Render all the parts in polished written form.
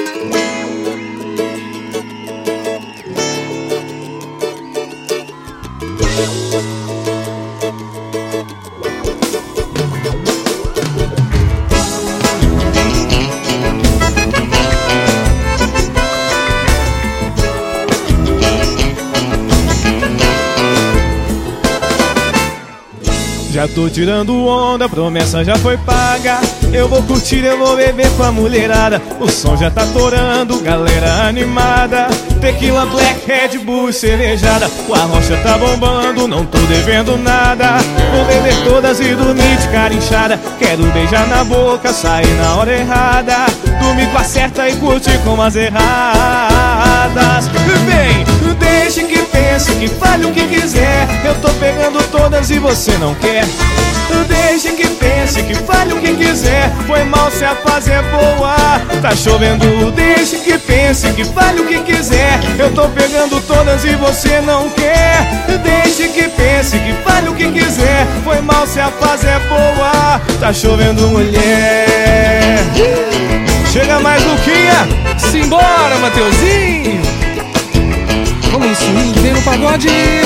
Já tô tirando onda, a promessa já foi paga. Eu vou curtir, eu vou beber com a mulherada. O som já tá torando, galera animada. Tequila, Black, Red Bull e cervejada. O arrocha tá bombando, não tô devendo nada. Vou beber todas e dormir de cara inchada. Quero beijar na boca, sair na hora errada. Dormir com a certa e curtir com as erradas. Vem, deixe que pense, que fale o que quiser. Eu tô pegando todas e você não quer. Deixe que pense, que fale o que quiser. Foi mal se a fase é boa. Tá chovendo, deixe que pense, que fale o que quiser. Eu tô pegando todas e você não quer. Deixe que pense, que fale o que quiser. Foi mal se a fase é boa. Tá chovendo, mulher. Chega mais, Luquinha. Simbora, Mateuzinho. Vamos no swing, vem no pagode.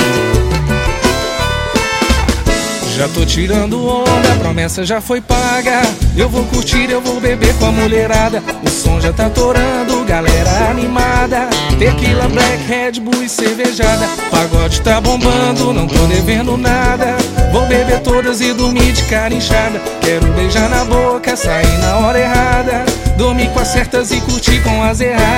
Já tô tirando onda, a promessa já foi paga. Eu vou curtir, eu vou beber com a mulherada. O som já tá torando, galera animada. Tequila, Black, Red Bull e cervejada. Pagode tá bombando, não tô devendo nada. Vou beber todas e dormir de cara inchada. Quero beijar na boca, sair na hora errada. Dormir com as certas e curtir com as erradas.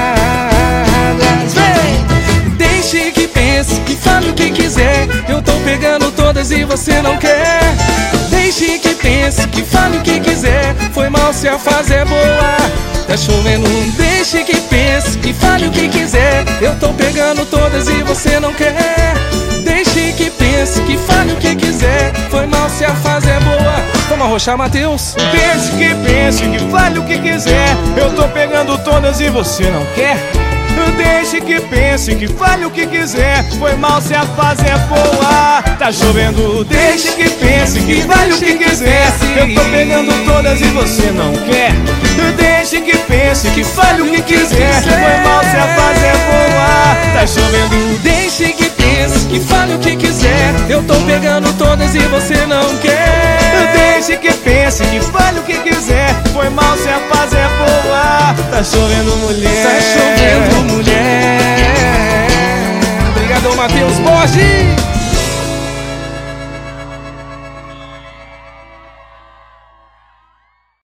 Vem! Deixe que pense, que fale o que quiser. Eu tô pegando todas e você não quer. Deixe que pense, que fale o que quiser. Foi mal se a fase é boa. Tá chovendo, deixe que pense, que fale o que quiser. Eu tô pegando todas e você não quer. Deixe que pense, que fale o que quiser. Foi mal se a fase é boa. Vamos arrochar, Matheus. Deixe que pense, que fale o que quiser. Eu tô pegando todas e você não quer. Deixe que pense, que fale o que quiser. Foi mal se a fase é boa. Tá chovendo, deixe que pense, que fale o que quiser. Eu tô pegando todas e você não quer. Deixe que pense, que fale o que quiser. Foi mal se a fase é boa. Tá chovendo, deixe que pense, que fale o que quiser. Eu tô pegando todas e você não quer. Deixe que pense, que fale o que quiser. Foi mal se a fase é boa. Tá chovendo, mulher. Tá chovendo, mulher. Obrigado, Matheus Borges.